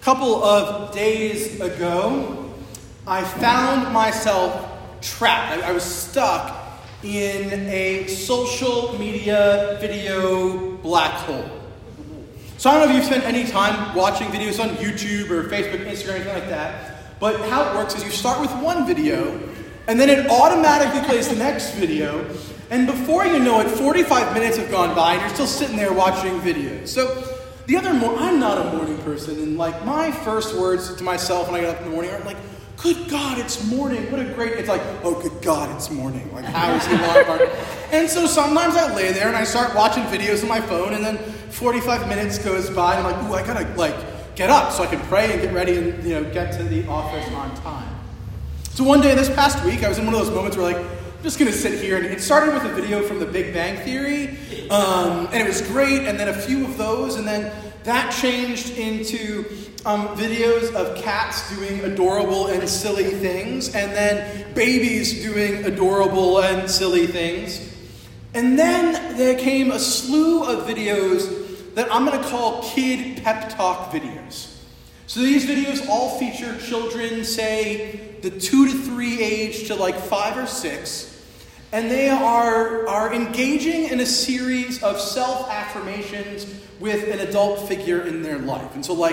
couple of days ago, I found myself trapped. I was stuck in a social media video black hole. So I don't know if you've spent any time watching videos on YouTube or Facebook, Instagram, anything like that, but how it works is you start with one video, and then it automatically plays the next video, and before you know it, 45 minutes have gone by, and you're still sitting there watching videos. So I'm not a morning person, and my first words to myself when I get up in the morning are like, good God, it's morning. What a great, it's like, oh, good God, it's morning. How is the alarm clock? And so sometimes I lay there and I start watching videos on my phone, and then 45 minutes goes by, and I'm like, ooh, I gotta get up so I can pray and get ready and get to the office on time. So one day this past week, I was in one of those moments where I'm just gonna sit here, and it started with a video from The Big Bang Theory, and it was great, and then a few of those, and then that changed into videos of cats doing adorable and silly things, and then babies doing adorable and silly things. And then there came a slew of videos that I'm going to call kid pep talk videos. So these videos all feature children, say, the 2 to 3 age to 5 or 6, and they are engaging in a series of self-affirmations with an adult figure in their life. And so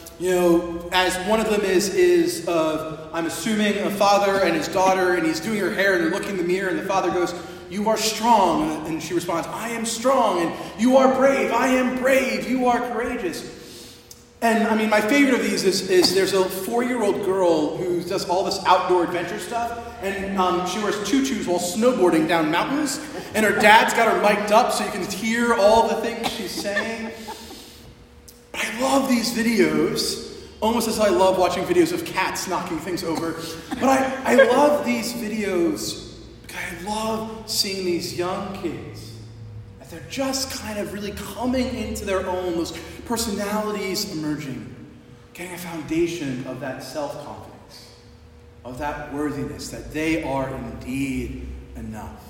as one of them is I'm assuming a father and his daughter, and he's doing her hair, and they're looking in the mirror, and the father goes, "You are strong," and she responds, "I am strong," and "You are brave," "I am brave," "You are courageous." And my favorite of these is there's a 4-year-old girl who does all this outdoor adventure stuff, and she wears tutus while snowboarding down mountains, and her dad's got her mic'd up so you can hear all the things she's saying. But I love these videos, almost as I love watching videos of cats knocking things over. But I love these videos because I love seeing these young kids, that they're just kind of really coming into their own, those personalities emerging, getting a foundation of that self-confidence, of that worthiness, that they are indeed enough.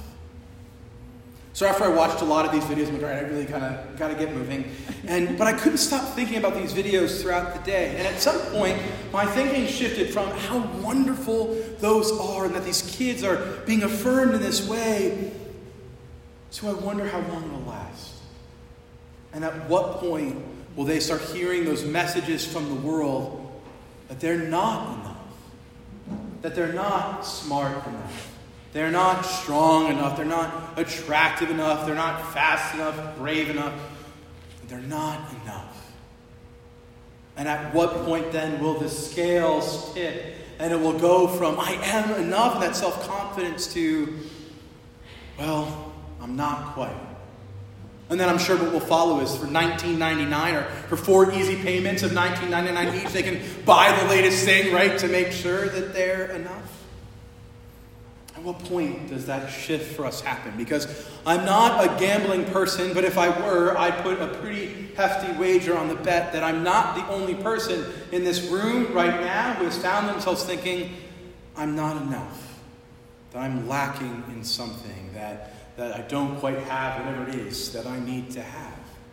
So after I watched a lot of these videos, I'm like, all right, I really kind of got to get moving. But I couldn't stop thinking about these videos throughout the day. And at some point, my thinking shifted from how wonderful those are and that these kids are being affirmed in this way, to I wonder how long it'll last. And at what point will they start hearing those messages from the world that they're not enough, that they're not smart enough, they're not strong enough, they're not attractive enough, they're not fast enough, brave enough, they're not enough. And at what point then will the scales tip and it will go from I am enough and that self-confidence to, well, I'm not quite. And then I'm sure what will follow is for $19.99 or for 4 easy payments of $19.99 each, they can buy the latest thing, right, to make sure that they're enough. At what point does that shift for us happen? Because I'm not a gambling person, but if I were, I'd put a pretty hefty wager on the bet that I'm not the only person in this room right now who has found themselves thinking, I'm not enough, that I'm lacking in something, that I don't quite have whatever it is that I need to have.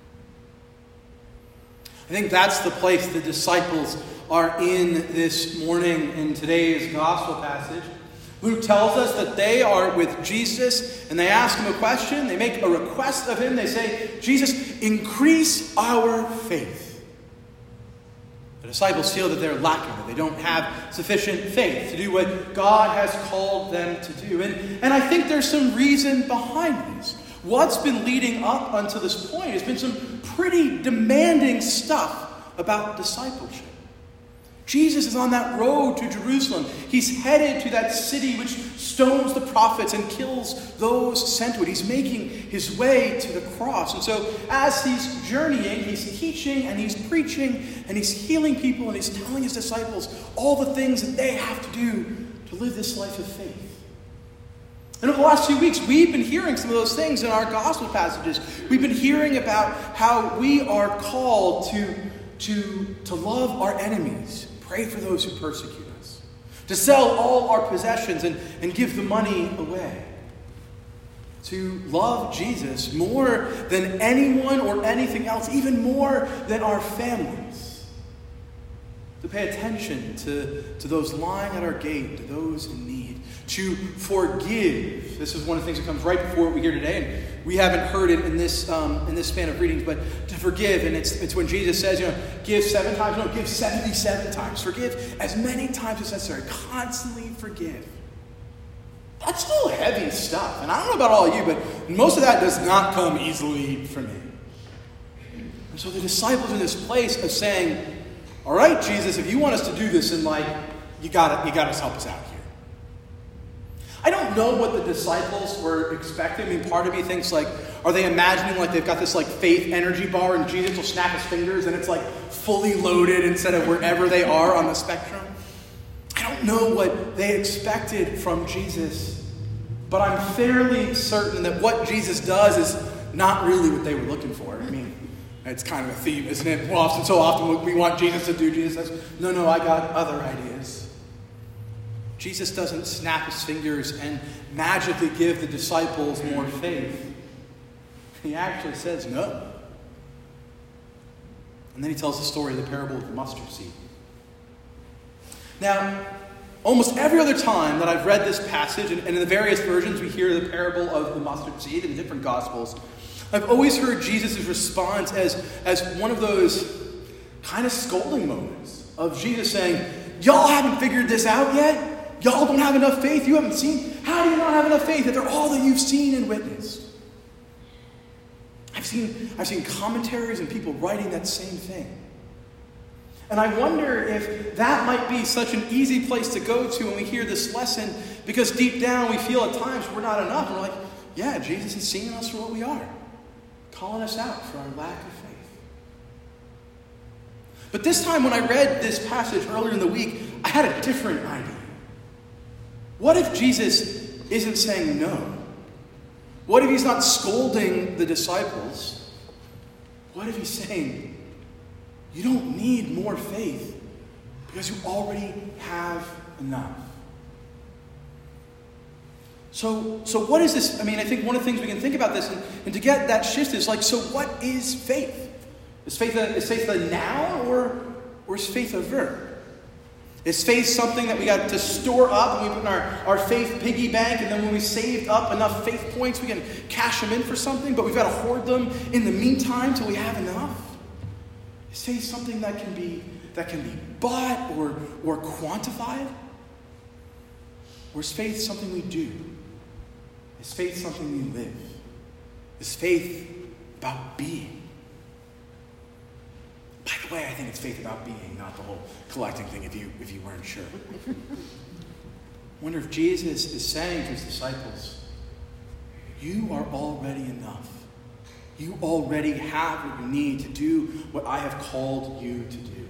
I think that's the place the disciples are in this morning in today's gospel passage. Luke tells us that they are with Jesus and they ask him a question. They make a request of him. They say, Jesus, increase our faith. The disciples feel that they're lacking, that they don't have sufficient faith to do what God has called them to do. And I think there's some reason behind this. What's been leading up until this point has been some pretty demanding stuff about discipleship. Jesus is on that road to Jerusalem. He's headed to that city which stones the prophets and kills those sent to it. He's making his way to the cross. And so as he's journeying, he's teaching and he's preaching and he's healing people and he's telling his disciples all the things that they have to do to live this life of faith. And over the last few weeks, we've been hearing some of those things in our gospel passages. We've been hearing about how we are called to love our enemies, pray for those who persecute us, to sell all our possessions and give the money away, to love Jesus more than anyone or anything else, even more than our families. to pay attention to those lying at our gate, to those in need, to forgive. This is one of the things that comes right before what we hear today, and we haven't heard it in this span of readings, but to forgive, and it's when Jesus says, give 7 times, no, give 77 times. Forgive as many times as necessary. Constantly forgive. That's still heavy stuff, and I don't know about all of you, but most of that does not come easily for me. And so the disciples are in this place of saying, all right, Jesus, if you want us to do this in life, you got to help us out here. I don't know what the disciples were expecting. I mean, part of me thinks are they imagining they've got this faith energy bar and Jesus will snap his fingers and it's fully loaded instead of wherever they are on the spectrum? I don't know what they expected from Jesus, but I'm fairly certain that what Jesus does is not really what they were looking for. I mean, it's kind of a theme, isn't it? So often we want Jesus to do, Jesus says, no, I got other ideas. Jesus doesn't snap his fingers and magically give the disciples more faith. He actually says no. And then he tells the story of the parable of the mustard seed. Now, almost every other time that I've read this passage, and in the various versions we hear the parable of the mustard seed in the different Gospels, I've always heard Jesus' response as one of those kind of scolding moments of Jesus saying, y'all haven't figured this out yet? Y'all don't have enough faith? You haven't seen? How do you not have enough faith after all that you've seen and witnessed? I've seen commentaries and people writing that same thing. And I wonder if that might be such an easy place to go to when we hear this lesson, because deep down we feel at times we're not enough. And we're like, yeah, Jesus is seeing us for what we are, calling us out for our lack of faith. But this time when I read this passage earlier in the week, I had a different idea. What if Jesus isn't saying no? What if he's not scolding the disciples? What if he's saying, you don't need more faith because you already have enough? So what is this? I mean, I think one of the things we can think about this, and to get that shift is so what is faith? Is faith a noun or is faith a verb? Is faith something that we got to store up and we put in our faith piggy bank, and then when we saved up enough faith points we can cash them in for something, but we've got to hoard them in the meantime till we have enough? Is faith something that can be bought or quantified? Or is faith something we do? Is faith something we live? Is faith about being? By the way, I think it's faith about being, not the whole collecting thing, if you weren't sure. I wonder if Jesus is saying to his disciples, you are already enough. You already have what you need to do what I have called you to do.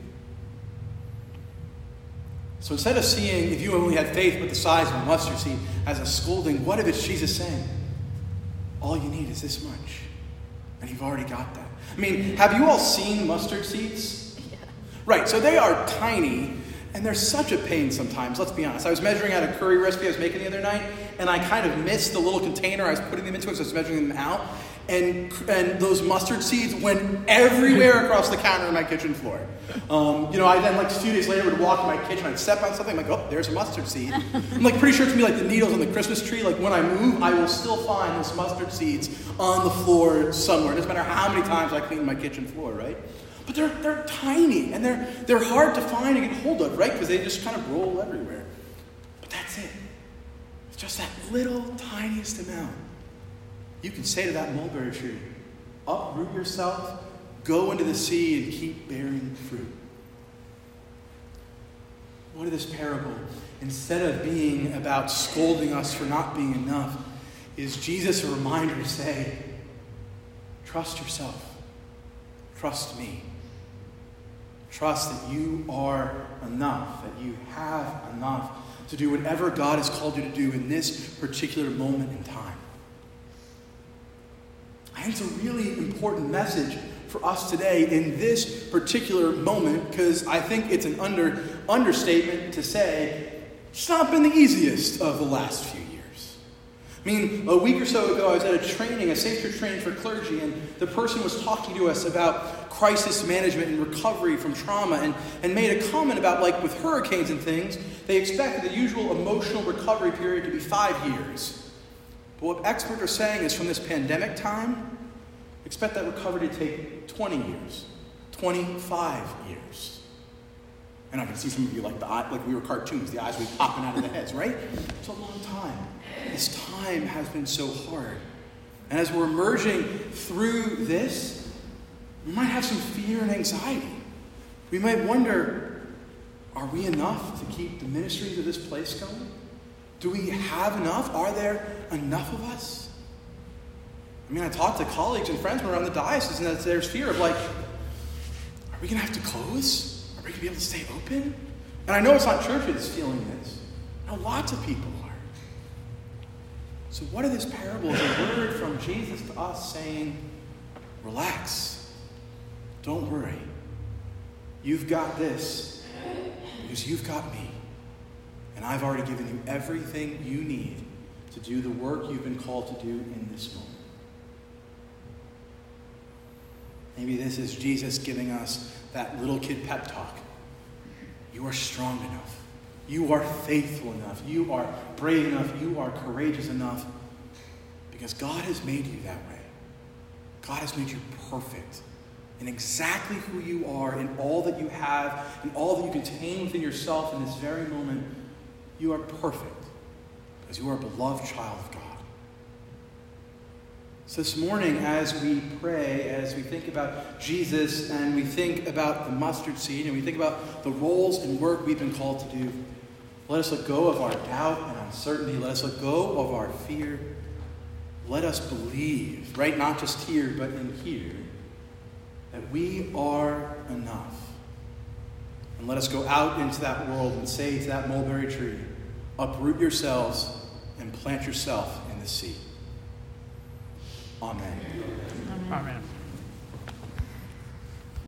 So instead of seeing if you only had faith but the size of a mustard seed as a scolding, what if it's Jesus saying, all you need is this much, and you've already got that? I mean, have you all seen mustard seeds? Yeah. Right, so they are tiny, and they're such a pain sometimes, let's be honest. I was measuring out a curry recipe I was making the other night, and I kind of missed the little container I was putting them into, so I was measuring them out, and those mustard seeds went everywhere across the counter on my kitchen floor. I then a few days later would walk in my kitchen, I'd step on something, I'm like, oh, there's a mustard seed. I'm pretty sure it's going to be the needles on the Christmas tree. When I move, I will still find those mustard seeds on the floor somewhere. It doesn't matter how many times I clean my kitchen floor, right? But they're tiny, and they're hard to find and get hold of, right? Because they just kind of roll everywhere. But that's it. It's just that little tiniest amount. You can say to that mulberry tree, uproot yourself, go into the sea, and keep bearing fruit. What if this parable, instead of being about scolding us for not being enough, is Jesus a reminder to say, trust yourself, trust me. Trust that you are enough, that you have enough to do whatever God has called you to do in this particular moment in time. And it's a really important message for us today in this particular moment, because I think it's an understatement to say it's not been the easiest of the last few years. I mean, a week or so ago, I was at a training, a safe church training for clergy, and the person was talking to us about crisis management and recovery from trauma, and made a comment about, like, with hurricanes and things, they expected the usual emotional recovery period to be 5 years. But what experts are saying is from this pandemic time, expect that recovery to take 20 years, 25 years. And I can see some of you like we were cartoons, the eyes would be popping out of the heads, right? It's a long time. This time has been so hard. And as we're emerging through this, we might have some fear and anxiety. We might wonder, are we enough to keep the ministries of this place going? Do we have enough? Are there enough of us? I mean, I talk to colleagues and friends around the diocese, and there's fear of, like, are we going to have to close? Are we going to be able to stay open? And I know it's not churches feeling this. No, lots of people are. So what of this parable is a word from Jesus to us saying, relax, don't worry. You've got this because you've got me. And I've already given you everything you need to do the work you've been called to do in this moment. Maybe this is Jesus giving us that little kid pep talk. You are strong enough. You are faithful enough. You are brave enough. You are courageous enough. Because God has made you that way. God has made you perfect in exactly who you are, in all that you have, in all that you contain within yourself in this very moment. You are perfect because you are a beloved child of God. So this morning, as we pray, as we think about Jesus and we think about the mustard seed and we think about the roles and work we've been called to do, let us let go of our doubt and uncertainty. Let us let go of our fear. Let us believe, right? Not just here, but in here, that we are enough. And let us go out into that world and say to that mulberry tree, uproot yourselves and plant yourself in the sea. Amen. Amen.